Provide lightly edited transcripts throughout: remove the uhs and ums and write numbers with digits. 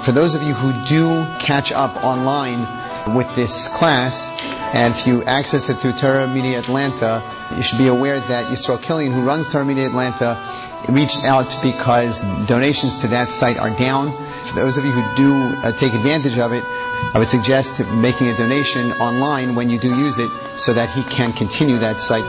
For those of you who do catch up online with this class, and if you access it through Torah Media Atlanta, you should be aware that Yisrael Killian, who runs Torah Media Atlanta, reached out because donations to that site are down. For those of you who do take advantage of it, I would suggest making a donation online when you do use it so that he can continue that site.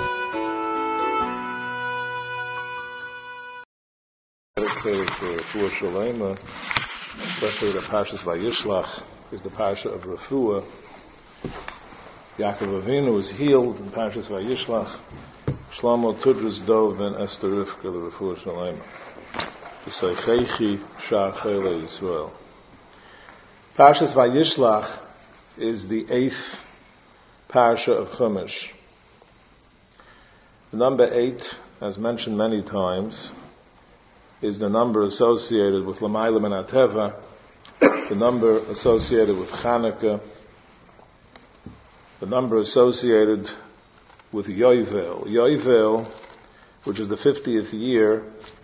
Especially the Parshas Vayishlach is the Parsha of Refuah. Yaakov Avinu was healed in Parshas Vayishlach. Shlomo Tudras Dov and Esther Rivka the Refuah Shalema. V'seichechi Shar Chayla Yisrael. Parshas Vayishlach is the 8th Parsha of Chumash. The number 8, as mentioned many times, is the number associated with Lamayla Min HaTeva, the number associated with Chanukah, the number associated with Yovel. Yovel, which is the 50th year,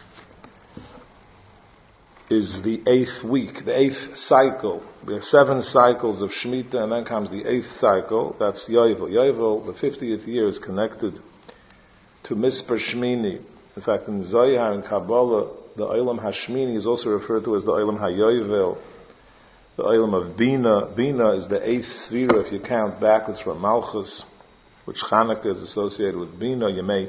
is the 8th week, the 8th cycle. We have 7 cycles of Shemitah, and then comes the 8th cycle. That's Yovel. Yovel, the 50th year, is connected to Mispar Shmini. In fact, in Zohar and Kabbalah, the Olam Hashmini is also referred to as the Olam HaYovel, the Olam of Bina. Bina is the 8th Sfira if you count backwards from Malchus, which Chanukah is associated with Bina. B'nei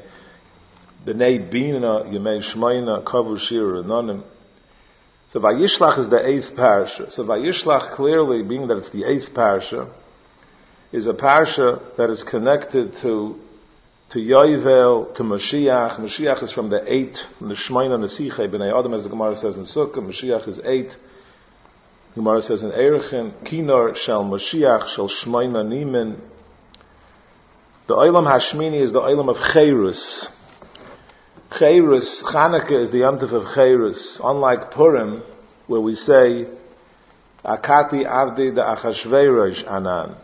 Bina, Yemei Shmoina, Kavu Shir Renonim. So Vayishlach is the 8th Parsha. So Vayishlach, clearly, being that it's the 8th Parsha, is a Parsha that is connected to Yovel, to Mashiach. Mashiach is from the 8, from the Shmoina Nesiche, B'nei Adam, as the Gemara says in Sukkah. Mashiach is 8. The Gemara says in Erechin, Kinor shel Mashiach shel Shmoina Nimin. The Olam Hashmini is the Olam of Cheirus. Cheirus, Chanukah is the Yontif of Cheirus. Unlike Purim, where we say, Akati Avdi de Achashverosh Anan.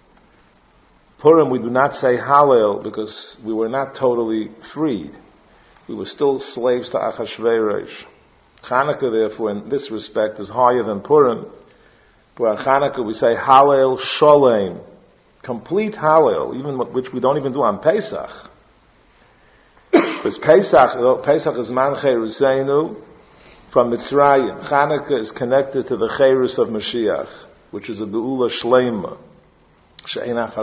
Purim, we do not say Hallel because we were not totally freed. We were still slaves to Achashverosh. Chanukah, therefore, in this respect, is higher than Purim. But on Chanukah, we say Hallel Sholem. Complete Hallel, even which we don't even do on Pesach. Because Pesach is Man Cheruseinu from Mitzrayim. Chanukah is connected to the Cherus of Mashiach, which is a Be'ula Shleima. So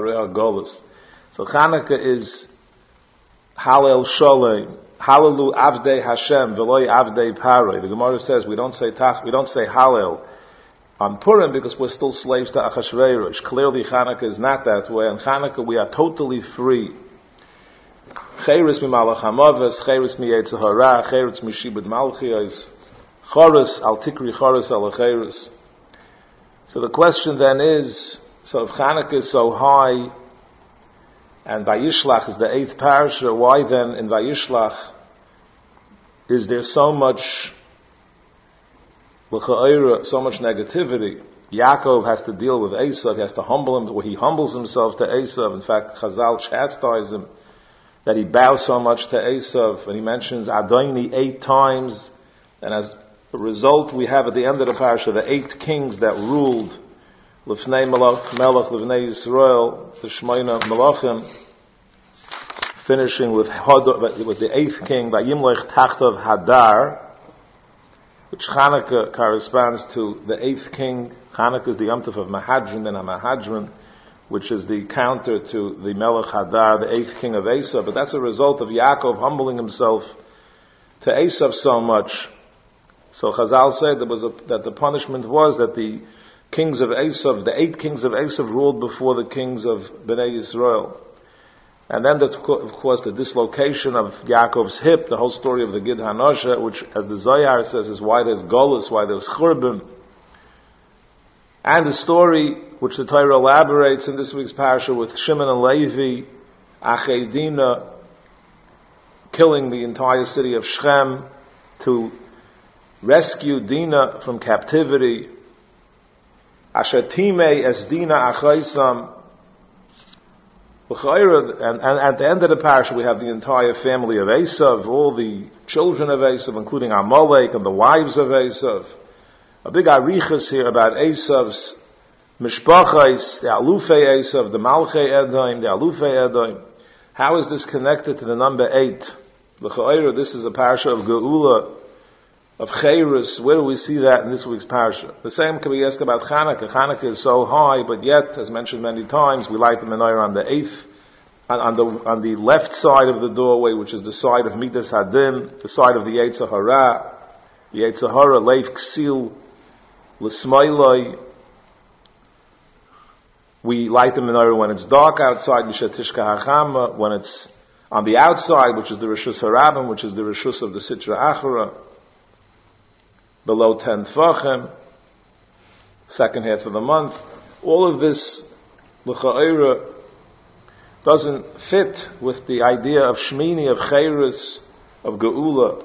Chanukah is Hallel Sholem, Hallelu Avdei Hashem, Veloi Avdei Paroi. The Gemara says we don't say Hallel on Purim because we're still slaves to Achashverosh. Clearly Chanukah is not that way. On Chanukah we are totally free. Cheirus mi Malach HaMaves, Cheirus mi Yetzer Hara, Cheirus mi Shibud Malchiyos, Chorus al Tikri Chorus al Cheirus. So the question then is, so if Chanukah is so high, and Vayishlach is the 8th parasha, why then in Vayishlach is there so much negativity? Yaakov has to deal with Esav, he has to humble him, he humbles himself to Esav. In fact, Chazal chastise him that he bows so much to Esav, and he mentions Adoni 8 times, and as a result we have at the end of the parasha the 8 kings that ruled Lifnei Melech, Lifnei Yisrael, the Shmoina Melachim, finishing with the 8th king, Vayimlech Tachtav Hadar, which Chanukah corresponds to the 8th king. Chanukah is the Yomtiv of Mahadran and HaMahadran, which is the counter to the Melech Hadar, the 8th king of Esav. But that's a result of Yaakov humbling himself to Esav so much. So Chazal said that the punishment was that the kings of Esav, the 8 kings of Esav ruled before the kings of Bnei Yisrael. And then there's, of course, the dislocation of Yaakov's hip, the whole story of the Gid Hanosha, which, as the Zohar says, is why there's Golus, why there's Churbim. And the story, which the Torah elaborates in this week's parasha with Shimon and Levi, Achei Dina, killing the entire city of Shechem to rescue Dina from captivity. Asher Timei es Dina Achaisam. And at the end of the parasha, we have the entire family of Esav, all the children of Esav, including Amalek and the wives of Esav. a big arichas here about Esav's mishpachos, the alufei Esav, the malchei Edom, the alufei Edom. How is this connected to the number 8? L'cha'ira, this is a parasha of Geula, of Cheirus. Where do we see that in this week's parasha? The same can be asked about Chanukah. Chanukah is so high, but yet, as mentioned many times, we light the menorah on the 8th, on the left side of the doorway, which is the side of Midas Hadim, the side of the Yetzer Hara. The Yetzer Hara, Leif Ksil, L'Smailoi. We light the menorah when it's dark outside, Mishatishka Hachama, when it's on the outside, which is the Rishus Harabim, which is the Rishus of the Sitra Achara, below 10 Tfachim, second half of the month. All of this, L'cha'ira, doesn't fit with the idea of Shmini, of Cheirus, of Geula.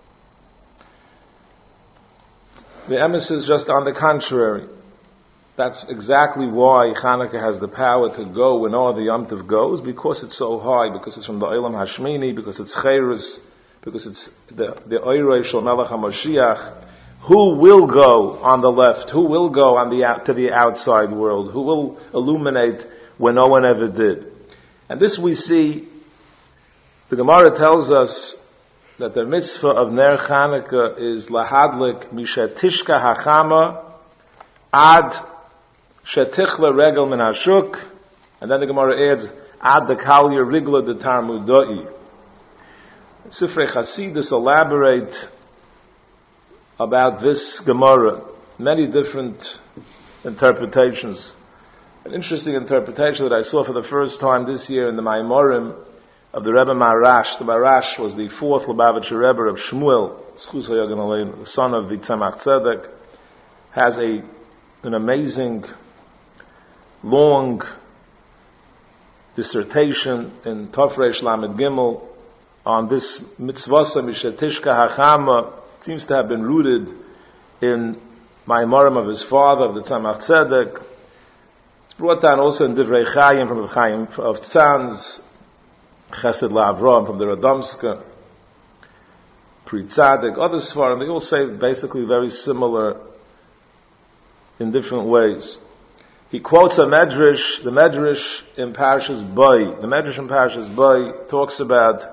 The emes is just on the contrary. That's exactly why Chanukah has the power to go when all the Yom Tov goes, because it's so high, because it's from the Olam Hashmini, because it's Cheirus, because it's the Oirei Shel Melech HaMashiach. Who will go on the left? Who will go on to the outside world? Who will illuminate when no one ever did? And this we see, the Gemara tells us that the mitzvah of Ner Chanukah is lahadlik mishatishka hachama ad shetichla regel min hashuk, and then the Gemara adds ad the kalya rigla de tarmudai. Sifrei Chasidus elaborate about this Gemara, many different interpretations. An interesting interpretation that I saw for the first time this year in the Maimorim of the Rebbe Marash. The Marash was the 4th Lubavitcher Rebbe of Shmuel, the son of the Tzemach Tzedek, has an amazing, long dissertation in Tofresh Lamed Gimel on this mitzvasa mishetishka hachama. It seems to have been rooted in Maimorim of his father, of the Tzemach Tzedek. It's brought down also in Divrei Chaim from the Chaim of Tzanz, Chesed LaAvraham from the Radomska, Pri Tzaddik, other Svarim. They all say basically very similar in different ways. He quotes a Medrash, the Medrash in Parashas Bo. The Medrash in Parashas Bo talks about,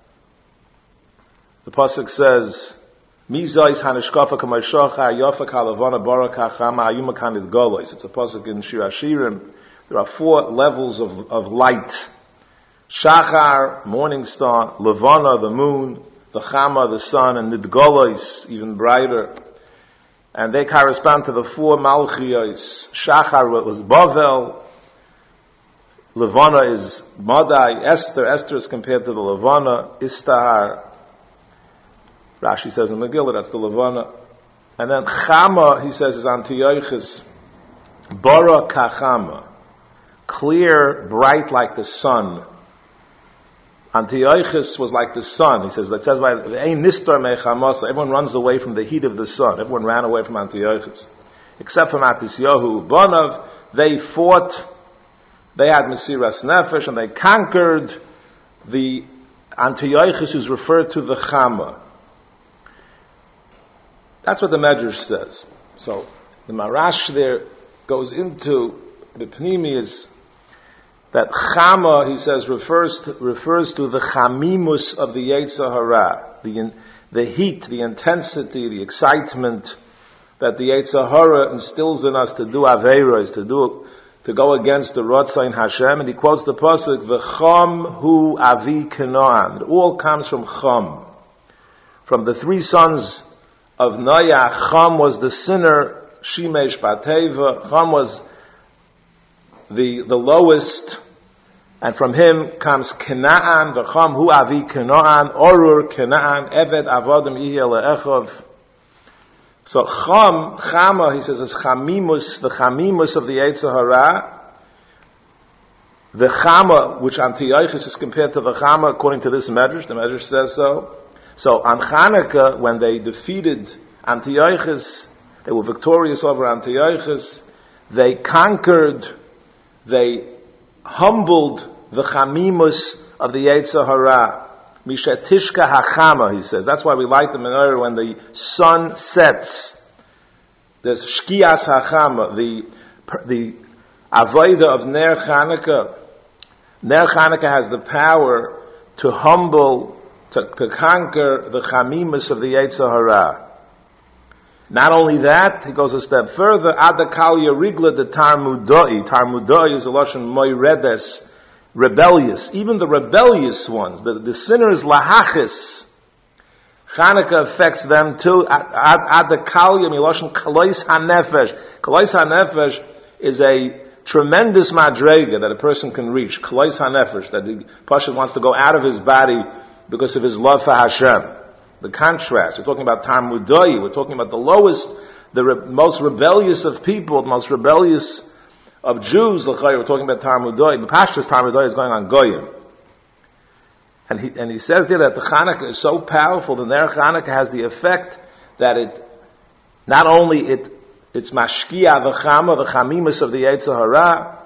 the pasuk says, Mizais hanishkafa kamayshachar yofa kalavana baraka chama ayuma kanid golos. It's a pasuk in Shir Hashirim. There are 4 levels of light. Shachar, morning star, Levana, the moon, the Chama, the sun, and Nidgolos, even brighter. And they correspond to the 4 Malchiyos. Shachar was Bavel, Levana is Madai, Esther is compared to the Levana, Istahar, Rashi says in Megillah, that's the Levana. And then Chama, he says, is Antiochus, Bara Kachama, clear, bright like the sun. Antiochus was like the sun. He says, that says by Ein Nistar Mechamasa, everyone runs away from the heat of the sun. Everyone ran away from Antiochus. Except for Matisyahu Banav, they fought, they had Mesiras Nefesh, and they conquered the Antiochus who's referred to the Chama. That's what the Medrash says. So, the Marash there goes into the Pnimi is that Chama, he says, refers to the Chamimus of the Yetzer Hara, the heat, the intensity, the excitement that the Yetzer Hara instills in us to do Aveiros, to go against the Rotzain Hashem. And he quotes the pasuk, V'cham hu avi Canaan. It all comes from Cham. From the 3 sons of Noach, Cham was the sinner, Shimesh Bateva. Cham was the lowest, and from him comes Canaan, V'cham hu avi Canaan, Orur Canaan, Eved Avodim Yihya Le'echov. So Chama, he says, is Chamimus, the Chamimus of the Yetzer Hara. The Chama, which Antiochus is compared to the Chama, according to this Medrash, the Medrash says so. So on Chanukah, when they defeated Antiochus, they were victorious over Antiochus, they conquered, they humbled the Chamimus of the Yetzer Hara. Mishatishka Hachama, he says. That's why we light the menorah when the sun sets. There's Shkias HaChama, the Avodah of Ner Chanukah. Ner Chanukah has the power to humble, to conquer the Chamimus of the Yetzer Hara. Not only that, he goes a step further, Adakalya Rigla de Tarmudoi. Tarmudoi is a Lashon Moiredes, rebellious. Even the rebellious ones, the sinners Lahachis, Chanukah affects them too. Adakalya Miloshin Kalois HaNefesh. Kalois HaNefesh is a tremendous madrega that a person can reach. Kalois HaNefesh, that the person wants to go out of his body because of his love for Hashem. The contrast. We're talking about Tarmudoi. We're talking about the lowest, most rebellious of people, the most rebellious of Jews. We're talking about Tarmudoi. The Pashtus Tarmudoi is going on Goyim. And he says there that the Chanukah is so powerful, the Ner Chanukah has the effect that not only it's mashkia v'chama, the chamimus of the Yetzer Hara,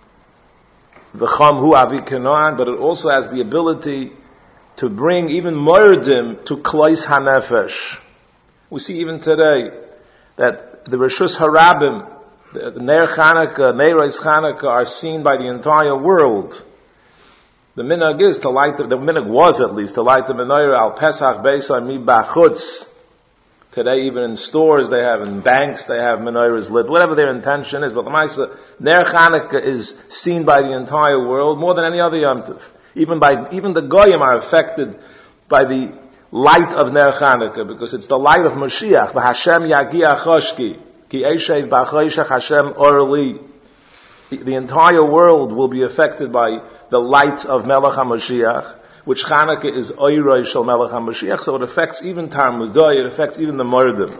v'cham hu avi kenoan, but it also has the ability to bring even moirdim to klois hanefesh. We see even today that the Rishus Harabim, the Ner Chanukah, Neiros Chanukah are seen by the entire world. The minhag is to light the minhag was at least to light the menorah al Pesach Beisar mi bachutz. Today, even in stores, they have, in banks, they have menorahs lit, whatever their intention is. But the Maisa, Ner Chanukah is seen by the entire world more than any other Yom Tov. Even the Goyim are affected by the light of Ner Chanukah, because it's the light of Mashiach. V'Hashem yagia choshki, ki eshev b'choshech Hashem orli. The entire world will be affected by the light of Melech HaMashiach, which Chanukah is Oiroi Shel Melech HaMashiach, so it affects even Tarmudoi, it affects even the Mordim.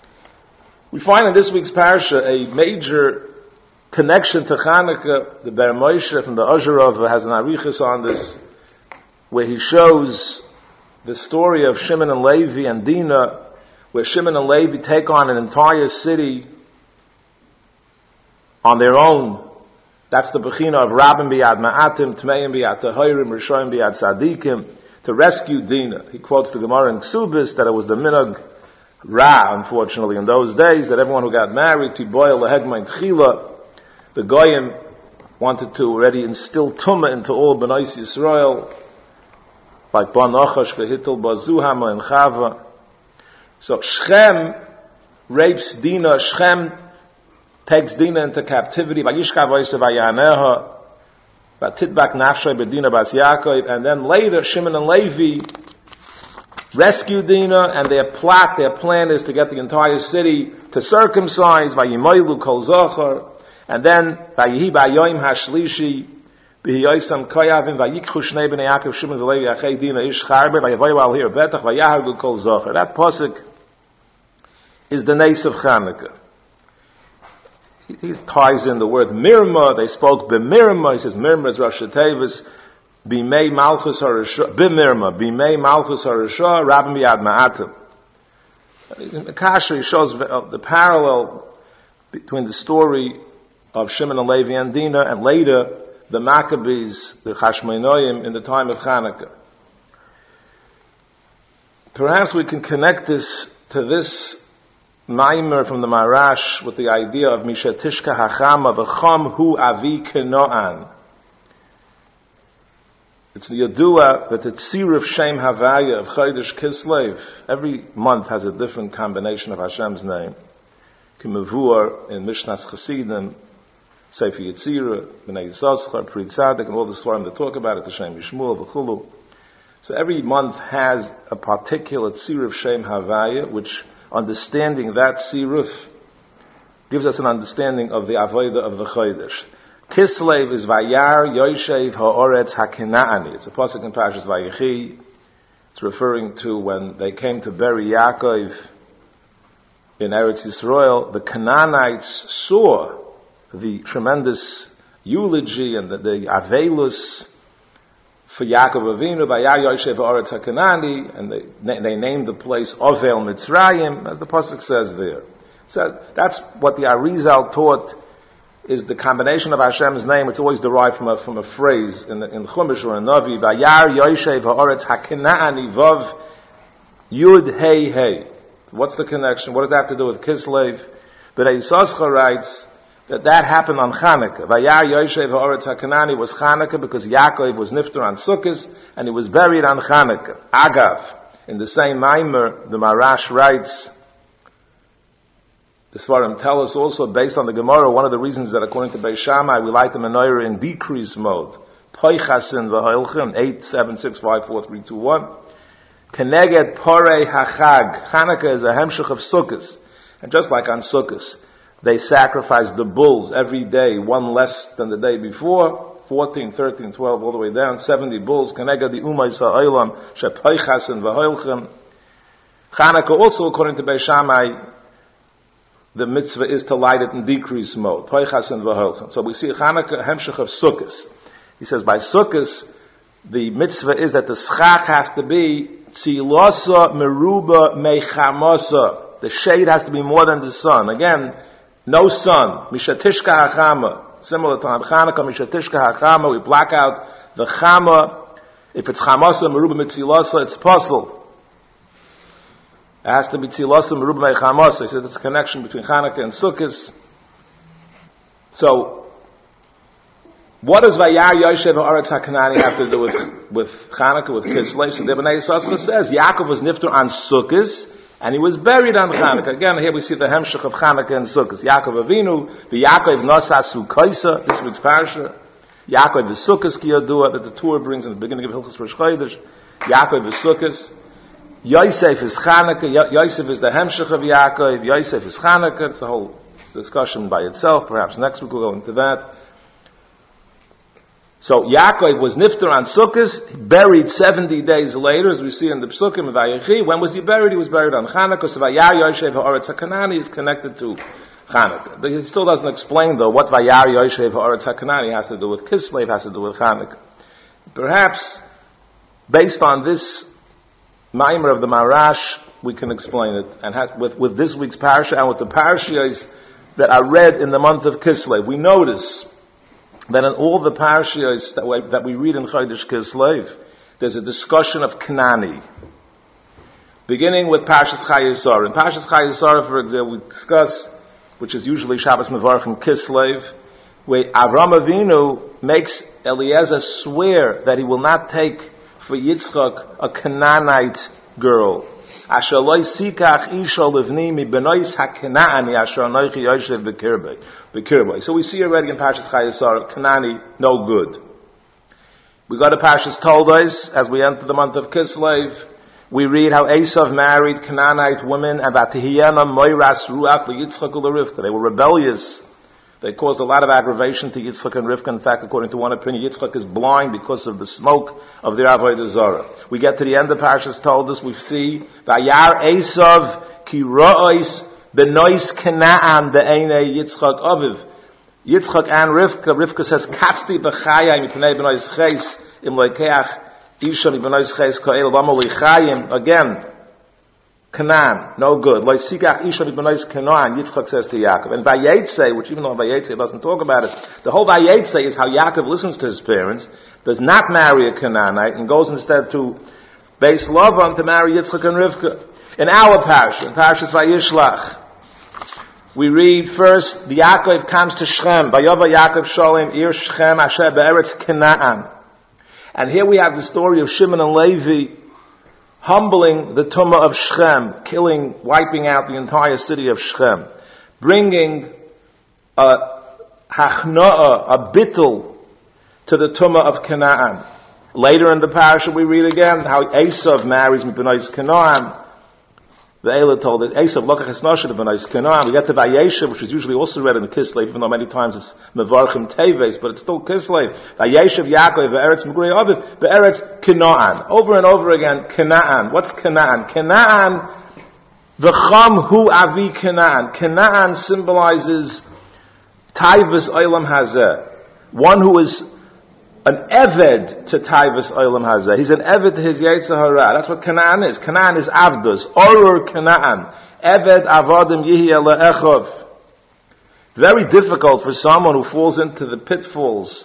We find in this week's parasha a major connection to Chanukah. The Ber Moshe from the Ozherov has an arichas on this, where he shows the story of Shimon and Levi and Dinah, where Shimon and Levi take on an entire city on their own. That's the bechina of Rabbim biyad ma'atim, Tmeim biyad tahorim, Rishoim biyad tzadikim, to rescue Dinah. He quotes the Gemara in Ksubis that it was the minhag Ra, unfortunately, in those days, that everyone who got married, Tiboil lehegma tchila, the Goyim wanted to already instill Tumah into all Bnei Yisrael, like Ban Achash v'Hittel Bazuhama and Chava. So Shechem rapes Dinah. Shechem takes Dinah into captivity. Vayishkav Oisev Vayaneha, Vatitbak Nafshay B'Dinah Bas Yaakov, and then later Shimon and Levi rescue Dinah, and their plan is to get the entire city to circumcise. Vayimoilu Kol Zochar, and then Vayihi Bayoim Hashlishi B'Hiyoisam Koyavim Vayikchu Shnei B'nei Yaakov Shimon V'Levi Achei Dinah Ish Charbe Vayavoyu Al Hir Betach Vayahargu Kol Zochar. That pasuk is the Nes of Chanukah. He ties in the word Mirma. They spoke b'Mirma. He says Mirma is Rosh Tevis. B'mei Malchus Harishah. B'Mirma. B'mei Malchus Harishah. Rabbim biyad ma'atim. In the Kasha, he shows the parallel between the story of Shimon and Levi and Dinah, and later the Maccabees, the Chashmonoim, in the time of Chanukah. Perhaps we can connect this to this Maimer from the Marash with the idea of Mishatishka Hachama v'cham hu avi kenoan. It's the Yadua that the Tzir of Shem Havaya of Chodesh Kislev, every month has a different combination of Hashem's name. Kimavur in Mishnas Chasidim, Sefer Yetzirah, B'nai Yisachar, Pri Tzadik, and all the Svarim that talk about it, the Shem Yishmuel, V'chulu. So every month has a particular Tzir of Shem Havaya, which understanding that Siruf gives us an understanding of the Avodah of the Chodesh. Kislev is Vayar Yoshev Ha'oretz HaKenaani. It's a pasuk in Parashas Vayechi. It's referring to when they came to bury Yaakov in Eretz Yisrael. The Canaanites saw the tremendous eulogy and the Avelus for Yaakov Avinu, Vayar Yoshev Ha'oretz HaKenaani, and they named the place Ovel Mitzrayim, as the pasuk says there. So that's what the Arizal taught, is the combination of Hashem's name. It's always derived from a phrase in Chumash or in Navi. Vayar Yoshev Ha'oretz HaKenaani Vav Yud Hey Hey. What's the connection? What does that have to do with Kislev? But Yisoscha writes that happened on Chanukah. Vayar Yoshev Ha'aretz HaKanani was Chanukah because Yaakov was nifter on Sukkot and he was buried on Chanukah. Agav, in the same Maimer, the Marash writes, the Svarim tell us also, based on the Gemara, one of the reasons that according to Beis Shammai, we light the menorah in decrease mode. Poichasin v'hoilchim, 8765431. Keneged porei hachag. Chanukah is a hemshech of Sukkot. And just like on Sukkot, they sacrifice the bulls every day, one less than the day before, 14, 13, 12, all the way down, 70 bulls. Keneged the umayis ha'olam, shepoichasin v'hoilchim. Chanukah also, according to Beis Shammai, the mitzvah is to light it in decrease mode. Poichasin v'hoilchim. So we see Chanukah, hemshech of Sukkot. He says by Sukkot, the mitzvah is that the schach has to be tzilosa meruba mechamasa. The shade has to be more than the sun. Again, no sun. Mishatishka hachama. Similar to Chanukah, mishatishka hachama. We black out the chama. If it's chamasa meruba mitzilosa, it's puzzle. It has to be tzilosa meruba mechamasa. He said there's a connection between Chanukah and Sukkot. So, what does Vayar Yoshev Ha'aretz HaKanani have to do with Chanukah, with Kislev? So the Bnei Yissaschar says Yaakov was nifter on Sukkot and he was buried on Chanukah. Again, here we see the hemshech of Chanukah and Sukkot. Yaakov Avinu, the Yaakov Nosasu Kaisa, this week's parasha. Yaakov is Sukkot Kiyadua that the Torah brings in the beginning of Hilchos Rosh Chodesh. Yaakov is Sukkot. Yosef is Chanukah. Yosef is the hemshech of Yaakov. Yosef is Chanukah. It's a whole discussion by itself. Perhaps next week we'll go into that. So Yaakov was nifter on Sukkot, buried 70 days later, as we see in the Psukim of Vayechi. When was he buried? He was buried on Chanukah. So Vayar Yoshev Ha'aretz HaKanani is connected to Chanukah. He still doesn't explain though what Vayar Yoshev Ha'aretz HaKanani has to do with Kislev, has to do with Chanukah. Perhaps, based on this Maimer of the Marash, we can explain it. And with this week's parasha and with the parashas that are read in the month of Kislev, we notice that in all the parashas that we read in Chodesh Kislev, there's a discussion of Kanani. Beginning with Parshas Chayesar. In Parshas Chayesar, for example, we discuss, which is usually Shabbos Mevarch in Kislev, where Avram Avinu makes Eliezer swear that he will not take for Yitzchak a Canaanite girl. Asher loy sikach isha livni mi benois haKanaani asher anoichi yoshev b'kirbei. So we see already in Parshas Chayesar, Kanani, no good. We got to Parshas Toldos, as we enter the month of Kislev. We read how Esav married Canaanite women, and Vatihiyana moiras ruach liYitzchak u'Rivka. They were rebellious. They caused a lot of aggravation to Yitzchak and Rivka. In fact, according to one opinion, Yitzchak is blind because of the smoke of their Avodah Zarah. We get to the end of Parshas Toldos, we see Vayar Esav ki ro'os benois Kanaan be'enei Yitzchak aviv. Yitzchak and Rivka. Rivka says, "Katzti b'chayim mipnei benois ches im loikeach isha mipnei ches ka'el v'amo lichayim." Again, Canaan, no good. Loisikach isha mipnei Canaan. Yitzchak says to Yaakov. And Vayetze, which even though Vayetze doesn't talk about it, the whole Vayetze is how Yaakov listens to his parents, does not marry a Canaanite, and goes instead to Beis Lavan to marry Yitzchak and Rivka. In our parsha, in Parshas Vayishlach, we read first, the Yaakov comes to Shechem. Vayova Yaakov Sholem ir Shechem asher be'eretz Canaan. And here we have the story of Shimon and Levi humbling the Tumah of Shechem, wiping out the entire city of Shechem, bringing a hachna'ah, a bittul, to the Tumah of Canaan. Later in the parasha we read again how Esav marries B'nais Canaan. The Eila told it, Esav lokach es noshe B'nais Canaan. We get to Vayeshev, which is usually also read in the Kislev, even though many times it's Mevarchim Teves, but it's still Kislev. Vayeshev Yaakov ve'eretz Mugurei Aviv ve'eretz Canaan. Over and over again, Canaan. What's Canaan? Canaan, v'cham hu avi Canaan. Canaan symbolizes Taivas Olam Hazeh. One who is an Eved to Taivas Olam Hazeh. He's an Eved to his Yetzer Hara. That's what Canaan is. Canaan is Avdus. Orur Canaan. Eved Avadim Yihya Le'echov. It's very difficult for someone who falls into the pitfalls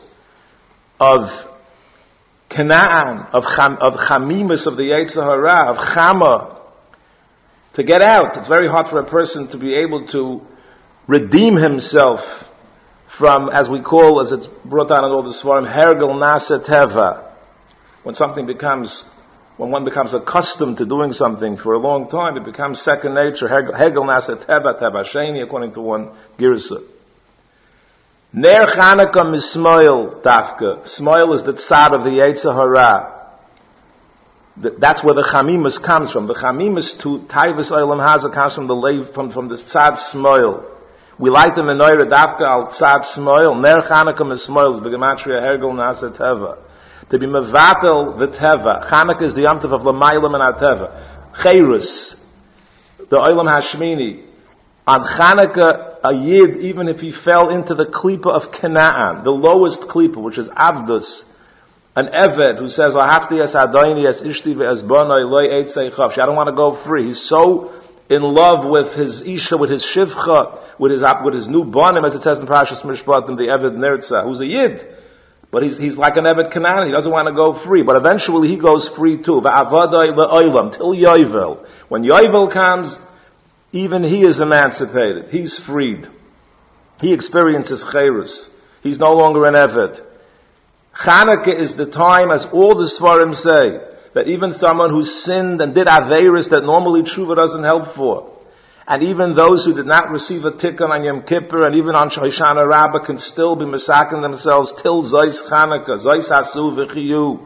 of Canaan, of Chamimus, of the Yetzer Hara, of Chama, to get out. It's very hard for a person to be able to redeem himself from, as we call, as it's brought down in all the Svarim, Hergel Nasa Teva. When one becomes accustomed to doing something for a long time, it becomes second nature. Hergel Nasa Teva, Teva Sheni, according to one Girsa. Ner Chanukah Mismoil Dafka. Smoil is the tzad of the Yetzer Hara. That's where the Chamimus comes from. The Chamimus to Taivas Olam Haza comes from the tzad Smoil. We light the menorah Dafka al tzad Smoil. Ner Chanukah Mismoil is Begematria Hergel Nasa Teva. To be mevatel the Teva. Chanukah is the yomtiv of Lamaylam and Teva. Cheirus, the Olam Hashmini. On Chanukah, a Yid, even if he fell into the klipa of Canaan, the lowest klipa, which is Avdus, an Eved who says, "Ahafti es Adoni es Ishti ve'es Bonoi loy eitzei chavshi." I don't want to go free. He's so in love with his Isha, with his Shivcha, with his new Bonim, as it says in Parashas Mishpatim, the Eved Nertza, who's a Yid. But he's like an Eved Canaan. He doesn't want to go free. But eventually he goes free too. Va'avadoi le'olam, till Yovel. When Yovel comes, even he is emancipated. He's freed. He experiences Chayrus. He's no longer an Eved. Chanukah is the time, as all the Svarim say, that even someone who sinned and did Aveiros that normally Tshuva doesn't help for, and even those who did not receive a tikkun on Yom Kippur, and even on Hoshana Rabbah, can still be masaking themselves till Zois Chanukah, Zois Hasu V'chiyu.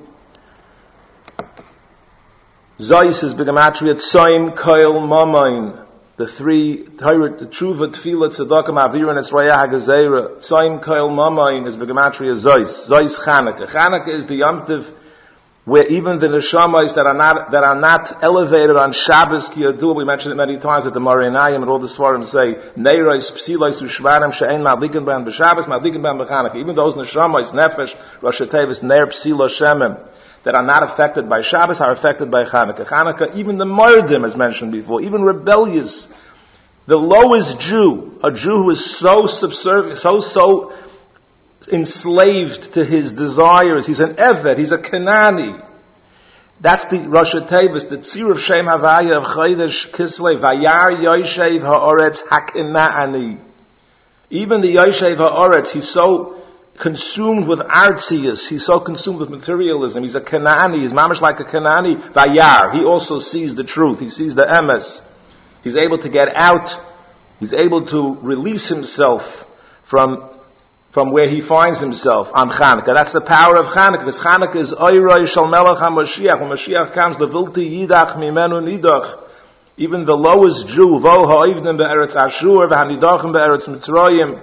Zois is B'gematria Tzoim Koil Momoin. The three, the Tshuva, Tefillah, Tzedakah, Ma'avira, and Esraya HaGazera. Tzoim Koil Momoin is B'gematria Zois. Zois Chanukah. Chanukah is the yomtiv where even the neshamas that are not elevated on Shabbos Kiyadu, we mentioned it many times at the Morinayim and all the Svarim say, Neiros, Psilos, Ushvarim, She'en, Madlikin Ben B'Shabbos, Madlikin Ben B'Chanukah. Even those neshamas, Nefesh, Rosh Tevis, Ner, Psilo, Shemem, that are not affected by Shabbos are affected by Chanukah. Chanukah, even the Mordim, as mentioned before, even rebellious, the lowest Jew, a Jew who is so subservient, so enslaved to his desires. He's an Eved. He's a Kanani. That's the Rosh Tevis, the Tzir of Shem Havaya of Chodesh Kislev. Vayar Yoshev Ha'oretz HaKena'ani. Even the Yoshev Ha'oretz, he's so consumed with artsius. He's so consumed with materialism. He's a Kanani. He's mamish like a Kanani. Vayar. He also sees the truth. He sees the emes. He's able to get out. He's able to release himself from where he finds himself on Chanukah. That's the power of Chanukah. Because Chanukah is Oiroi Shal Melech HaMashiach. When Mashiach comes, Levilti Yidach Mimenu Nidach. Even the lowest Jew, Vo Ha'ivdim Be'eretz Ashur, V'hanidachim Be'eretz Mitzrayim.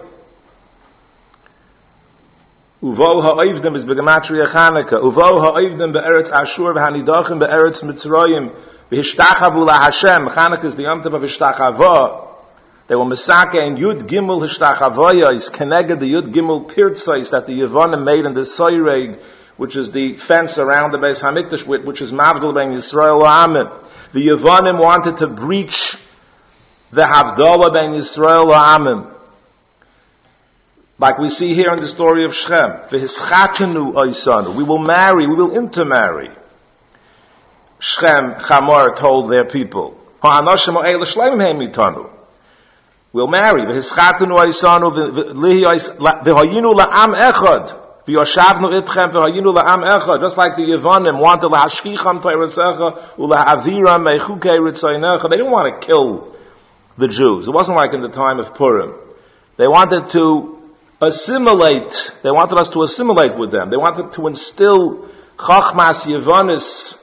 Uvo Ha'ivdim is B'gematria Chanukah. Uvo Ha'ivdim Be'eretz Ashur, V'hanidachim Be'eretz Mitzrayim. V'hishtachavu LaHashem. Chanukah is the yomtiv of Hishtachavah. They were Mesake and Yud Gimel Hishtachavoya is connected the Yud Gimel Pirtzais that the Yevonim made in the Soyreg, which is the fence around the Beis Hamikdash, which is Mavdal Ben Yisrael Amen. The Yevonim wanted to breach the Havdalah Ben Yisrael Amen. Like we see here in the story of Shem. V'hischatenu oisanu. We will marry, we will intermarry. Shem, Chamor told their people, Ha'anoshim o'el shleimim heim mitanu. We'll marry. V'hischatenu oisanu v'hayinu la'am echad. V'yoshavnu itchem v'hayinu la'am echad. Just like the Yevonim wanted la'ashkicham toirasecha u'la'aviram meichukei ritzaynecha. They didn't want to kill the Jews. It wasn't like in the time of Purim. They wanted to assimilate. They wanted us to assimilate with them. They wanted to instill chachmas Yevonis,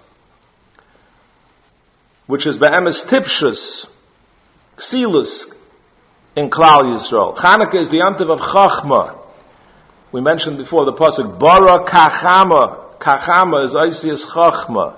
which is be'emes tipshus, ksilus, in Klal Yisrael. Chanukah is the yomtiv of chachma. We mentioned before the pasuk, bara kachama. Kachama is oisius chachma.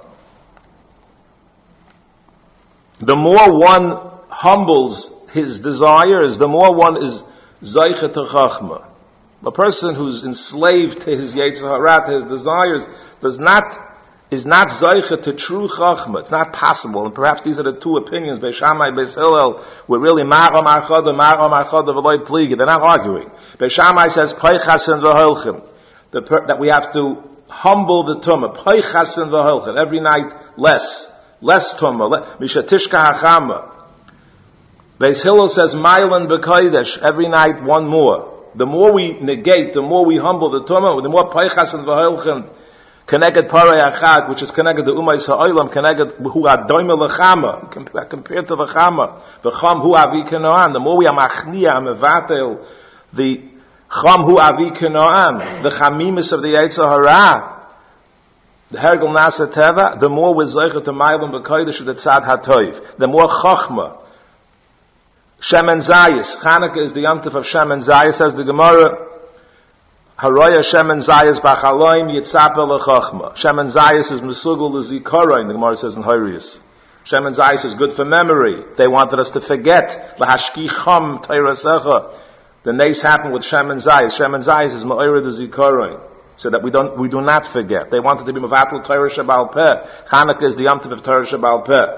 The more one humbles his desires, the more one is Zaycha to Chachma. A person who's enslaved to his Yetzer Hara, to his desires, is not Zaycha to true Chachma. It's not possible. And perhaps these are the two opinions, Beis Shammai, Beis Hillel, where really Ma'am Achada, V'loi Pligi. They're not arguing. Beis Shammai says, Peichasen v'holchem. That we have to humble the Tumah. Peichasen v'holchem. Every night, less Tumah. Mishatishka Hachama. Beis Hillel says, Mailan b'kodesh, every night one more. The more we negate, the more we humble the tumah, the more peichas and v'hoilchen, connected parei achad, which is connected to umay ha'olam, connected hu adoime l'chama, compared to the chama, the cham hu avi kenoan, the more we are machnia, mevatel, the cham hu avi kenoan, the chamimis of the Yetzer Hara, the hergel nasa teva, the more we're zeicher to Mailan b'kodesh, the tzad hatoiv, the more chachma, Shemen Zayis. Chanukah is the yomtiv of Shemen Zayis, says the Gemara. Haroya Shemen Zayis b'chaloim yitzapel l'chochma. Shemen Zayis is mesugul l'zikaron, the Gemara says in Horayos. Shemen Zayis is good for memory. They wanted us to forget. L'hashkicham teirasecha. The nace happened with Shemen Zayis. Shemen Zayis is ma'ira the zikaron, so that we do not forget. They wanted to be mevatel Torah shebal peh. Chanukah is the yomtiv of Torah shebal peh.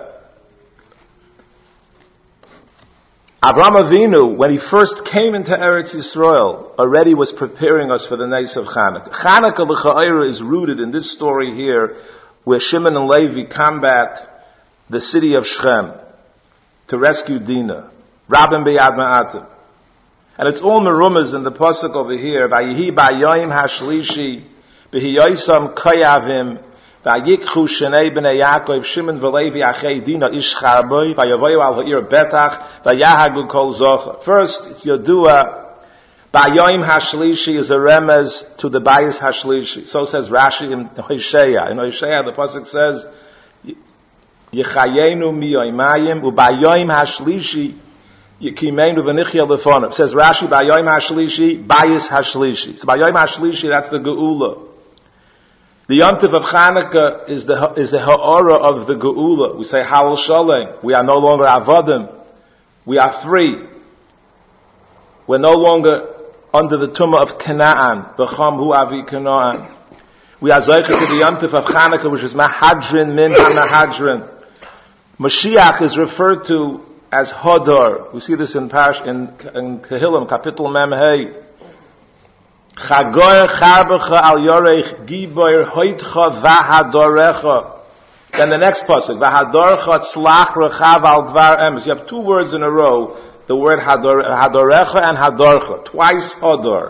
Avraham Avinu, when he first came into Eretz Yisrael, already was preparing us for the nice of Chanukah. Chanukah l'cha'ira is rooted in this story here, where Shimon and Levi combat the city of Shechem to rescue Dinah. Rabin b'yad ma'atim. And it's all merumas in the pasuk over here. Vayihi ba'yoyim hashlishi, b'hiyoysam kayavim, Vayikchu shenei b'nei Yaakov, Shimon v'Levi achei Dina ish charboy, vayavoyu al ha'ir betach, vayahagu kol zocha. First, it's Yodua, Ba'yoim hashlishi is a remez to the Bayis hashlishi. So says Rashi in Hosea. In Hosea, the pasuk says, Yechayenu miyoymayim, u'ba'yoim hashlishi, Yekimenu v'nichya lefonim. Says Rashi, Ba'yoim hashlishi, Bayis hashlishi. So Ba'yoim hashlishi, that's the Geula. The yomtiv of Chanukah is the ha'ora of the Geula. We say Halal Shalom. We are no longer avodim. We are free. We're no longer under the tumah of Canaan. B'cham hu avi Canaan. We are zeicher to the yomtiv of Chanukah, which is Mahadrin min ha-Mahadrin. Mashiach is referred to as Hodor. We see this in Tehillim, Kapitel Mem Hey. Chagor charbecha al yorech giboir hoitcha vahadorecha. Then the next pasuk, vahadorecha tzlach rechav al dvar emes. You have two words in a row, the word hadorecha and hadorcha. Twice hodor.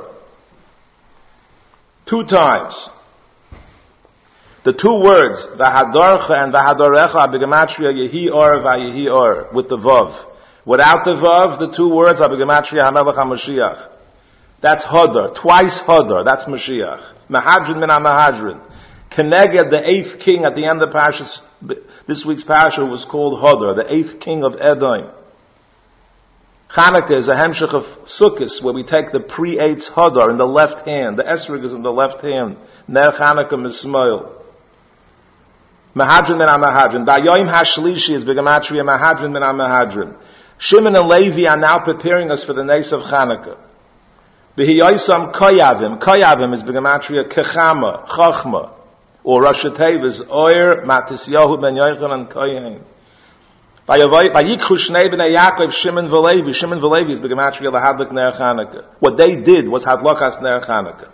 Two times. The two words, vahadorcha and vahadorecha, are b'gematria yehi or vayehi or, with the vav. Without the vav, the two words are b'gematria hamelech hamashiach. That's Hodor. Twice Hodor. That's Mashiach. Mahadrin min ha-Mahadrin. Keneged, the eighth king at the end of Parashas, this week's Parasha was called Hodor, the eighth king of Edom. Chanukah is a hemshech of Sukkos, where we take the pre-eitz Hodor in the left hand. The esrog is in the left hand. Ner Chanukah mismoil. Mahadrin min ha-Mahadrin. Ba'yoim hashlishi is b'gematria Mahadrin min ha-Mahadrin. Shimon and Levi are now preparing us for the nace of Chanukah. B'hiyoysam koyavim. Koyavim is b'gematria kechama, chachma. Or Rosh Hashanah is Oyer, Matisyahu ben Yochanan Kohen. Vayikchu shnei b'nei Yaakov, Shimon v'Levi. Shimon v'Levi is b'gematria lahadlik ner Chanukah. What they did was hadlokas ner Chanukah.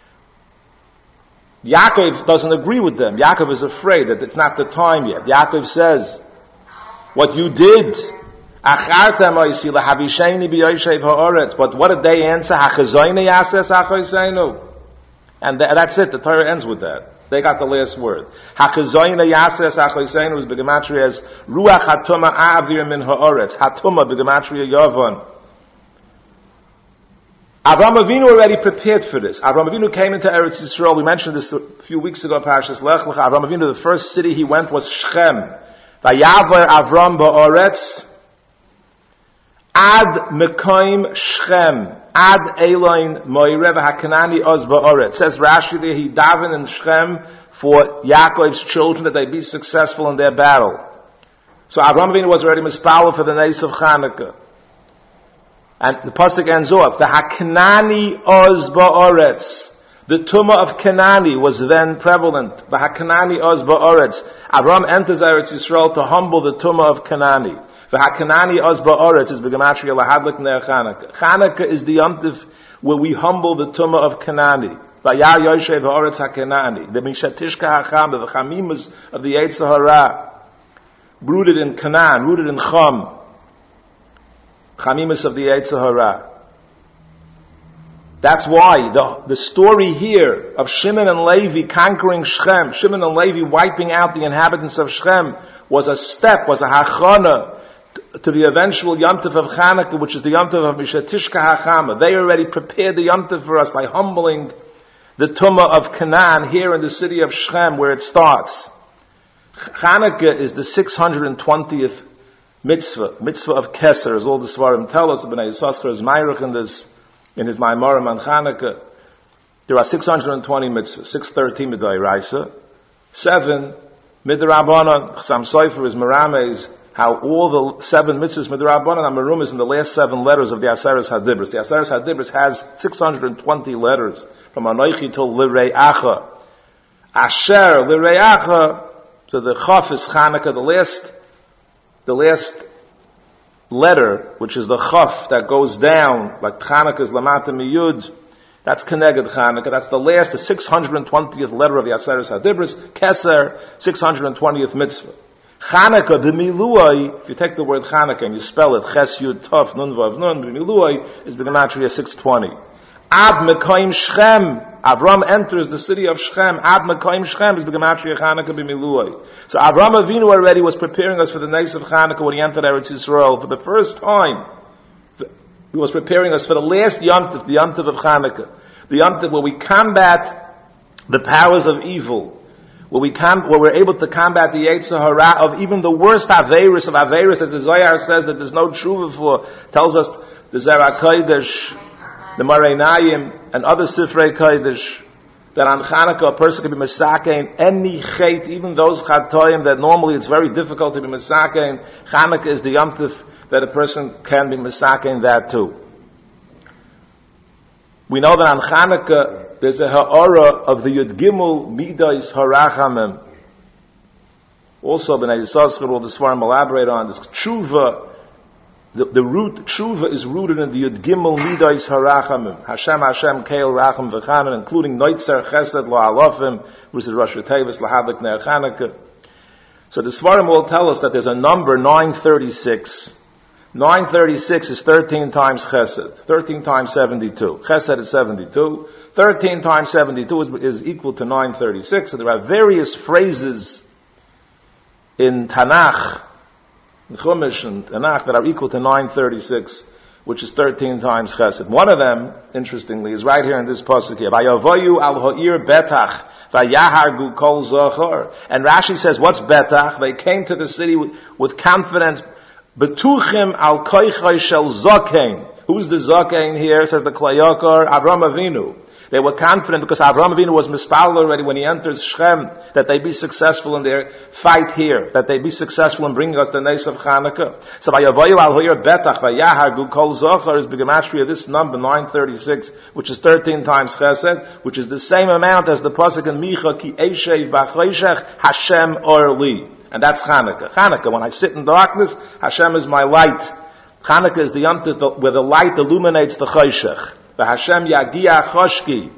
Yaakov doesn't agree with them. Yaakov is afraid that it's not the time yet. Yaakov says, what you did, but what did they answer? And that's it. The Torah ends with that. They got the last word. Hachazoyna yases achoyseinu was b'gematria as ruach hatuma avir min ha'oretz. Hatuma b'gematria yavon. Avraham Avinu already prepared for this. Avraham Avinu came into Eretz Yisrael. We mentioned this a few weeks ago. Parashas Lech Lecha. Avraham Avinu, the first city he went was Shechem. Vayavar Avram ba'oretz. Ad Mekoim Shechem, Ad Eloin Moirev HaKanani Oz Ba'oret. Says Rashi there, he davened in Shechem for Yaakov's children that they be successful in their battle. So Avraham Avinu was already mispalel for the nace of Chanukah. And the pasuk ends off, the HaKanani Oz Ba'oretz. The tumah of Kanani was then prevalent. The HaKanani Oz Ba'oretz. Avraham enters Eretz Yisrael to humble the tumah of Kanani. The HaKanani Oz Ba'oretz is b'gematria lahadlik ner Chanukah. Chanukah is the yomtiv where we humble the tumah of Kanani. Vayar Yoshev Ha'oretz HaKanani. The Mishatishka HaCham, the Chamimas of the Yetzer Hara. Rooted in Canaan, rooted in Cham. Chamimus of the Yetzer Hara. That's why the story here of Shimon and Levi conquering Shechem, Shimon and Levi wiping out the inhabitants of Shechem, was a step, was a hachana to the eventual Yom Tov of Chanukah, which is the Yom Tov of Mishatishka Hachama. They already prepared the Yom Tov for us by humbling the Tumah of Canaan here in the city of Shechem, where it starts. Chanukah is the 620th mitzvah of Keser, as all the Svarim tell us. B'nai Yissaschar is Meirach in his Maimarim on Chanukah. There are 620 mitzvahs, 613 midoraisa, 7 midrabanan. Chassam Sofer is Merames, how all the 7 mitzvahs midrabanan are merumas in the last 7 letters of the Aseres Hadibros. The Aseres Hadibros has 620 letters, from Anoichi till Lireacha. Asher, Lireacha, to the Chaf is Chanukah, the last letter, which is the Chaf that goes down, like Chanukah is Lamata Miyud, that's Keneged Chanukah, that's the 620th letter of the Aseres Hadibros, Keser, 620th mitzvah. Chanukah, b'miluai, if you take the word Chanukah and you spell it, Ches Yud Tov Nun Vav Nun, b'miluai, is b'gematria 620. Ad Mekayim Shechem, Avram enters the city of Shechem, Ad Mekayim Shechem is b'gematria Chanukah b'miluai. So Avram Avinu already was preparing us for the Nes of Chanukah when he entered Eretz Yisrael. For the first time, he was preparing us for the last Yom Tov, the Yom Tov of Chanukah. The Yom Tov where we combat the powers of evil. Where we're able to combat the Yetzer Hara of even the worst Averis that the Zohar says that there's no tshuva for, tells us the Zera Kodesh, the Marei Nayim, and other Sifrei Kodesh, that on Chanukah a person can be Mesakein, any Chet, even those Chatoim that normally it's very difficult to be Mesakein, Chanukah is the Yom Tov that a person can be Mesakein that too. We know that on Chanukah there's a ha'ara of the Yud Gimel Midas Harachamim. Also, B'nai Yissaschar, all the Svarim elaborate on this. Tshuva, the root, Tshuva is rooted in the Yud Gimel Midas Harachamim. Hashem, Keil, Racham, V'chanan, including Noitzer, Chesed, La'alofim, which is Rosh Hashanah, L'Havlik, Ner Chanukah. So the Svarim will tell us that there's a number, 936. 936 is 13 times Chesed. 13 times 72. Chesed is 72. 13 times 72 is equal to 936. So there are various phrases in Tanakh, in Chumash and Tanakh, that are equal to 936, which is 13 times Chesed. One of them, interestingly, is right here in this pasuk here. Vayavoyu al ha'ir betach, vayahargu kol zachar. And Rashi says, what's betach? They came to the city with confidence. Betuchim al koichai shel zakein. Who's the zakein here? Says the Klayakar, Avram Avinu. They were confident because Avram Avinu was mispal already when he enters Shechem, that they be successful in their fight here, that they be successful in bringing us the Nes of Chanukah. So vayavoyu al hoyer betach vayahargu kol zachar is b'gematria this number 936, which is 13 times Chesed, which is the same amount as the pasuk in Micha ki eshev b'choshech Hashem orli. And that's Chanukah. Chanukah, when I sit in darkness, Hashem is my light. Chanukah is the Yom Tov where the light illuminates the choshech. The Hashem yagia choshki.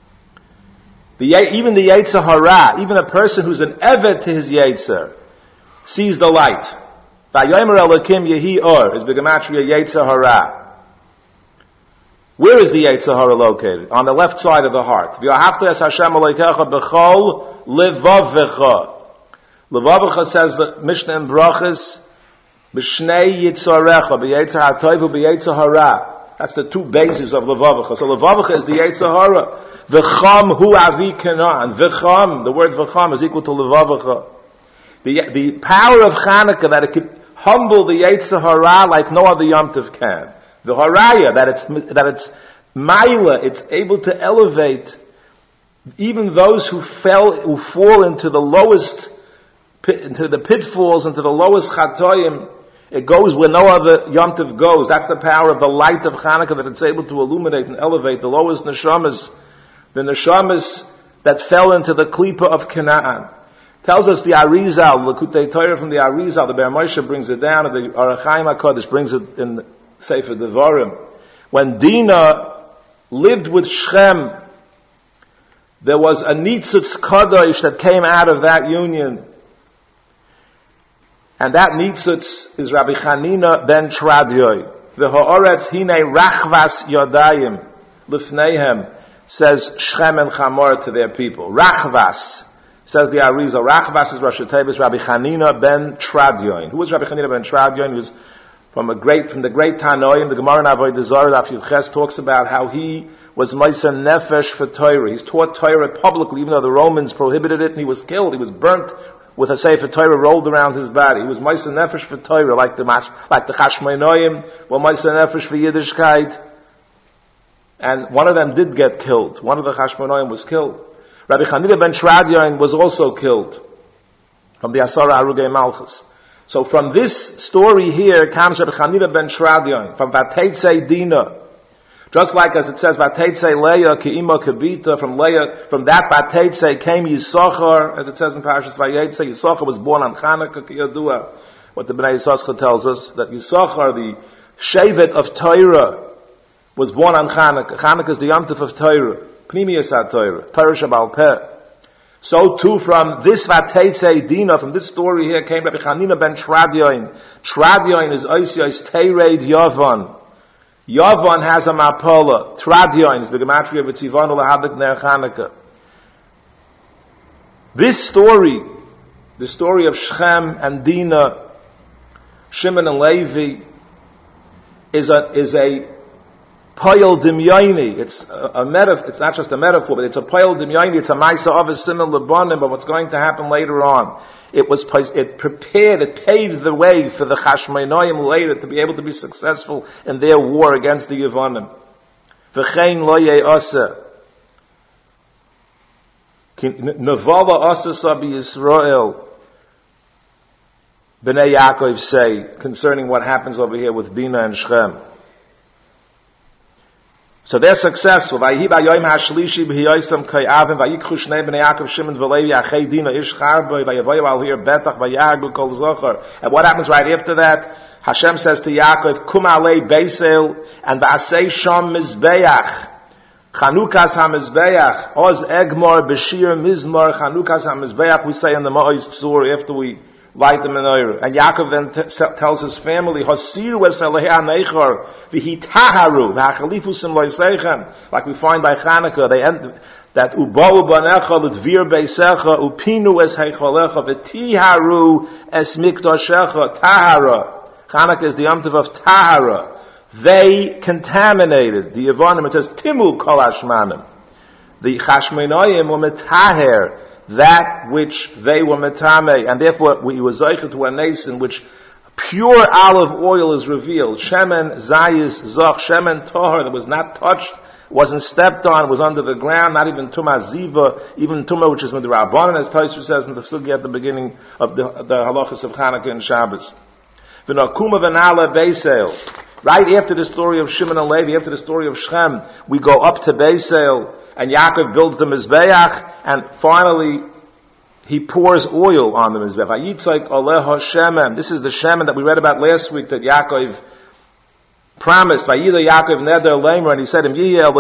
Even the Yetzer Hara, even a person who's an eved to his Yetzer, sees the light. Vayomer Elokim yehi or is b'gematria Yetzer Hara. Where is the Yetzer Hara located? On the left side of the heart. V'ahavta es Hashem Elokecha b'chol levavecha. Levavecha says the Mishnah in Brachas, b'shnei yitzorecha, b'yetzer ha'toiv u'b'yetzer hara. That's the two bases of Levavecha. So Levavecha is the Yetzer Hara. V'cham hu avi Canaan. V'cham, the word v'cham is equal to Levavecha. The power of Chanukah, that it can humble the Yetzer Hara like no other Yom Tov can. The Haraya, that it's Maila, it's able to elevate even those who fall into the lowest, into the pitfalls, into the lowest chatoyim. It goes where no other Yom Tov goes. That's the power of the light of Chanukah, that it's able to illuminate and elevate the lowest neshamas, the neshamas that fell into the klipa of Canaan. Tells us the Arizal, the Kutei Torah from the Arizal, the Be'er Moshe brings it down, and the Orach Chaim HaKadosh brings it in Sefer Devarim. When Dinah lived with Shechem, there was a Nitzutz Kadosh that came out of that union. And that Nitzutz is Rabbi Chanina ben Tradioi. V'ha'oretz hine rachvas yodayim lifneihem, says Shechem and Chamor to their people. Rachvas, says the Arizal. Rachvas is Rosh Hashanah, Rabbi Chanina ben Tradion. Who was Rabbi Chanina ben Tradion? He was from the great Tanoim. The Gemara in Avodah Zarah, Daf Yud Ches, talks about how he was Meiser Nefesh for Torah. He's taught Torah publicly, even though the Romans prohibited it, and he was killed. He was burnt with a Sefer Torah rolled around his body. He was Meiser Nefesh for Torah, like the Chashmonaim, or Meiser Nefesh for Yiddishkeit. And one of them did get killed. One of the Chashmonaim was killed. Rabbi Chanina ben Tradion was also killed from the Asara Arugei Malchus. So from this story here comes Rabbi Chanina ben Tradion, from Vateitzei Dina. Just like as it says, Vateitzei Leah Ke'ima Kebita, from Leah, from that Vateitzei came Yisachar, as it says in Parashas Vayetze. Yisachar was born on Chanukah Kiyadua. What the Bnei Yisachar tells us, that Yisachar, the Shevet of Torah, was born on Chanukah. Chanukah is the Yom Tov of Torah. Pnimiyas HaTorah. Torah Shabal Peh. So too from this Vateitzei Dina, from this story here came Rabbi Chanina ben Tradion. Tradion is Oisios Teireid Yavon. Yavon has a Mapola. Tradion is the Gematria of Tzivon Ulahabit Ner Chanukah. This story, the story of Shechem and Dina, Shimon and Levi, is a Poyel Dimyaini. It's a metaphor. It's not just a metaphor, but it's a Poyel Dimyaini. It's a Maisa of a Simon Lebanon, but what's going to happen later on. It paved the way for the Chashmonaim later to be able to be successful in their war against the Yevonim. V'chein lo ye'asa. Nevala asa sabi Yisrael. Bnei Yaakov say, concerning what happens over here with Dina and Shechem. So they're successful. And what happens right after that? Hashem says to Yaakov, Kum alei Beisel, and v'asei sham mizbeach. Chanukas ha-mizbeach. Oz egmor b'shir mizmor chanukas ha-mizbeach. We say in the Ma'oz Tzur after we light the menorah. And Yaakov then tells his family, Hasiru es elehei ha-neichor v'hi taharu v'hachalifusim lo'isechem. Like we find by Chanukah, they end that uba'u banecha l'dvir beisecha upinu es heicholecha v'tiharu es mikdoshecha tahara. Chanukah is the Yom Tov of tahara. They contaminated the Yevonim. It says timu kol hashmanim. The Chashmonaim were metaher that which they were metame, and therefore we were zeicher to a nation which pure olive oil is revealed. Shemen zayis zoch, shemen tohar, that was not touched, wasn't stepped on, was under the ground, not even tumah ziva, even tumah which is midrabanan, as Tosfos says in the sugya at the beginning of the halachas of Chanukah and Shabbos. V'nakuma v'nala beisel. Right after the story of Shimon and Levi, after the story of Shechem, we go up to Beisel, and Yaakov builds the Mizbeach, and finally, he pours oil on the Mizbeach. Vayitzaik Aleha Shemen. This is the Shemen that we read about last week that Yaakov promised. Vayida Yaakov Neder Leimer, and he said,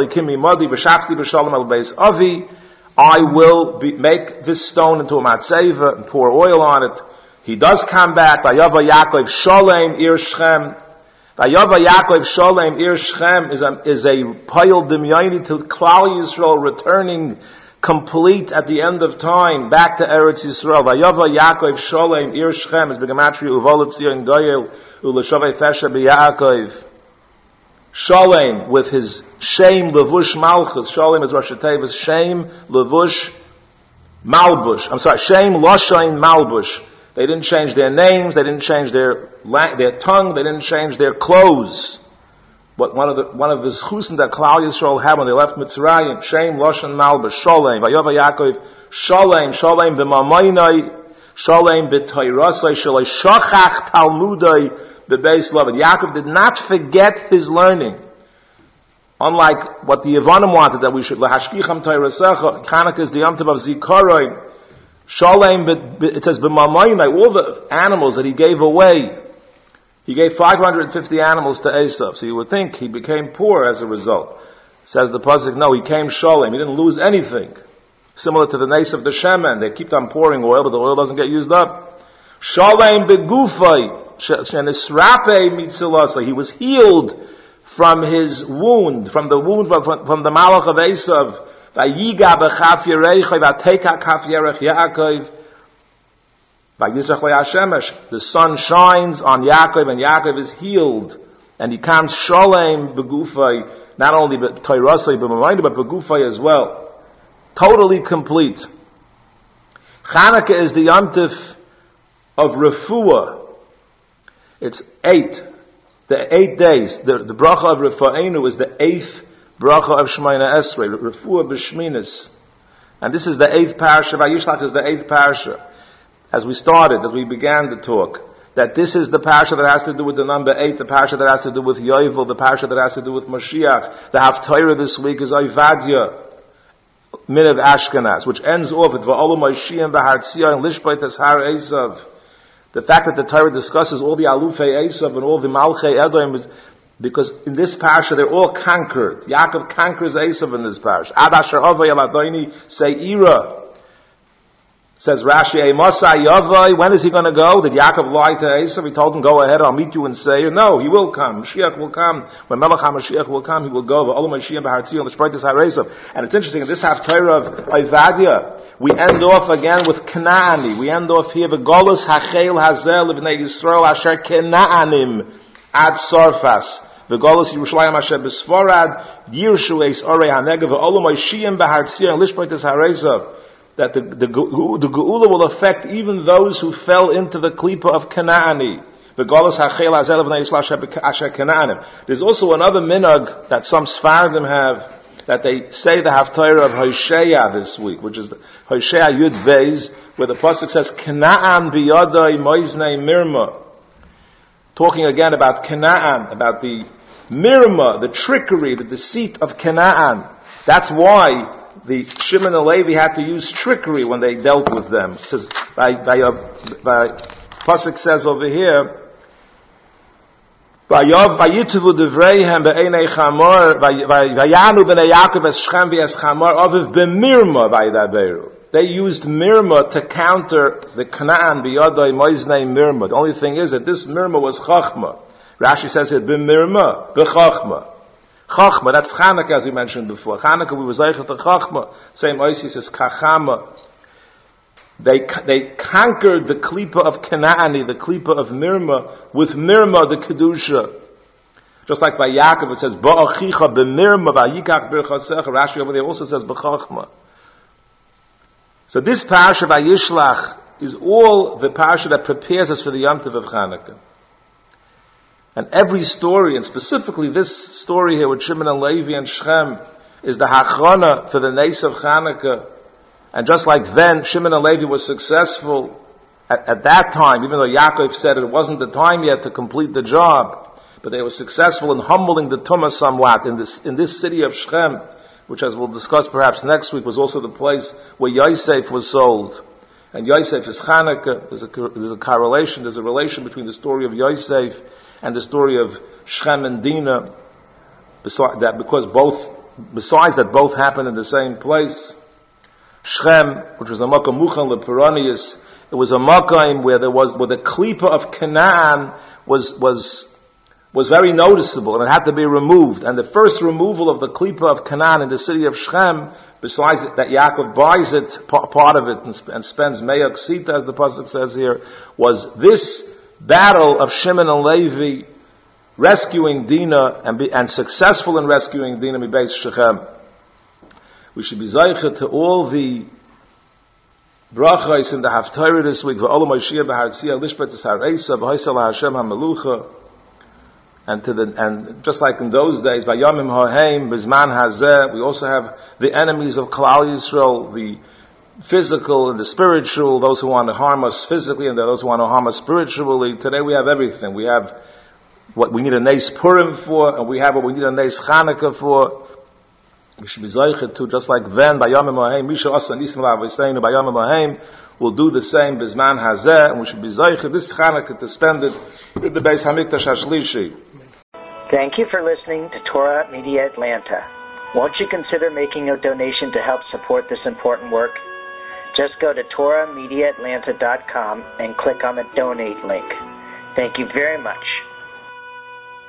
Avi, I will make this stone into a matzeva and pour oil on it. He does come back. Vayava Yaakov Sholem Ir Shechem. Vayava Yaakov Sholem Ir Shechem is a pile dimyaini to Klal Yisrael returning complete at the end of time back to Eretz Yisrael. Vayava Yaakov Sholem Ir Shechem is begematria uvolet zion goyel u'leshavei fesha b'Yaakov. Sholem with his shame levush malchus. Sholem is Rosh Hashanah's shame levush malbush. Shame loshain malbush. They didn't change their names, they didn't change their tongue, they didn't change their clothes. But one of the zchusim that Klal Yisrael had when they left Mitzrayim, Shem, Loshan, Malbus, Sholem, Vayova Yaakov, Sholem b'mamoinai, Sholem b'toirasai, Sholem shachach talmudai b'beis Lavan. Yaakov did not forget his learning. Unlike what the Yevonim wanted, that we should, Lahashkicham toirasecha, Chanukah is the Yom Tov of Zikaron. Sholem, it says, b'mamoinai, all the animals that he gave away. He gave 550 animals to Esav, so you would think he became poor as a result. Says the pasuk, no, he came Sholem, he didn't lose anything. Similar to the nace of the Shemen, they keep on pouring oil, but the oil doesn't get used up. Sholem begufay, He was healed from his wound, from the Malach of Esav. The sun shines on Yaakov, and Yaakov is healed, and he comes sholem begufay, not only Tairasai but begufay as well, totally complete. Chanukah is the yontif of refuah. It's 8. The 8 days. The bracha of Rifa'enu is the 8th bracha of Shemayna Esrei. Refuah b'shminis. And this is the 8th parasha. Vayishlach is the 8th parasha. As we began the talk, that this is the parasha that has to do with the number 8, the parasha that has to do with Yovel, the parasha that has to do with Mashiach. The Haftarah this week is Ovadia, Minag Ashkenaz, which ends off with Va'olu Moshiach B'Hartziyah and Lishbeit Har Esav. The fact that the Torah discusses all the Alufei Esav and all the Malchei Edom is because in this parasha they're all conquered. Yaakov conquers Esav in this parasha. Ad Asher Avay Al Adoni Seira. Says Rashi, Mosai Yavai, when is he going to go? Did Yaakov lie to Esav? He told him, go ahead, I'll meet you in Seir. No, he will come. Mashiach will come. When Melech HaMashiach will come, he will go. And it's interesting, in this Haftarah of Ovadia, we end off again with Kanaani. We end off here, V'golus hachel hazel l'bnei Yisrael asher Kanaanim ad Sarfas. V'golus Yerushalayim asher b'Sfarad, Yirshu eis orei hanegev, V'olu Moshiach b'Hartziyah, and Lishbeitas HaRezav. That the Geula will affect even those who fell into the Klipa of Kanaani. There's also another minhag that some Sfardim have, that they say the Haftarah of Hosea this week, which is the Hosea Yud Beis, where the pasuk says, Kanaan biyadai moiznei mirma. Talking again about Kanaan, about the mirma, the trickery, the deceit of Kanaan. That's why the Shimon and Levi had to use trickery when they dealt with them. It says, pasuk says over here, Vayituvu devreihem be'enei chamor, vayanu b'nei Yaakov es Shechem v'es chamor, aviv b'mirma vaydaberu. They used mirma to counter the Canaan b'yadai moiznei mirma. The only thing is that this mirma was chachma. Rashi says it b'mirma, b'chachma. Chachma, that's Chanukah as we mentioned before. Chanukah, we were zeicha to Chachma. Same Oisi says Kachama. They conquered the Klipa of Kanaani, the Klipa of Mirma, with Mirma, the Kedusha. Just like by Yaakov, it says, Ba'achicha b'mirma v'yikach birchasecha. Rashi over there also says, B'chachma. So this parasha Vayishlach is all the parasha that prepares us for the Yom Tov of Chanukah. And every story, and specifically this story here with Shimon and Levi and Shechem, is the hachrona for the Nes of Chanukah. And just like then, Shimon and Levi was successful at that time, even though Yaakov said it wasn't the time yet to complete the job, but they were successful in humbling the Tumah somewhat in this city of Shechem, which, as we'll discuss perhaps next week, was also the place where Yosef was sold. And Yosef is Chanukah. There's a correlation, there's a relation between the story of Yosef and the story of Shechem and Dinah, besides that both happened in the same place. Shechem, which was a Makkah Muchan Leperonius, it was a Makkah where the Klipa of Canaan was very noticeable, and it had to be removed. And the first removal of the Klipa of Canaan in the city of Shechem, besides that Yaakov buys it, part of it, and spends Me'ak Sita, as the pasuk says here, was this battle of Shimon and Levi rescuing Dinah and successful in rescuing Dinah mibeis Shechem. We should be zeicha to all the brachos in the Haftarah this week. V'olu Moshiach b'Hartziyah lishbeitas har Esav v'hoisel Hashem hamelucha. And just like in those days, Vayamim Haheim Bizman Hazeh, we also have the enemies of Klal Yisrael, the physical and the spiritual, those who want to harm us physically and those who want to harm us spiritually. Today we have everything. We have what we need a Nes Purim for, and we have what we need a Nes Chanukah for. We should be zeicha to, just like then, Vayamim Haheim, Misha Asa Nisim La'avayseinu, Vayamim Haheim, we'll do the same Bizman Hazeh, and we should be zeicha this Chanukah to spend it in the Beis Hamikdash HaShlishi. Thank you for listening to Torah Media Atlanta. Won't you consider making a donation to help support this important work? Just go to TorahMediaAtlanta.com and click on the donate link. Thank you very much.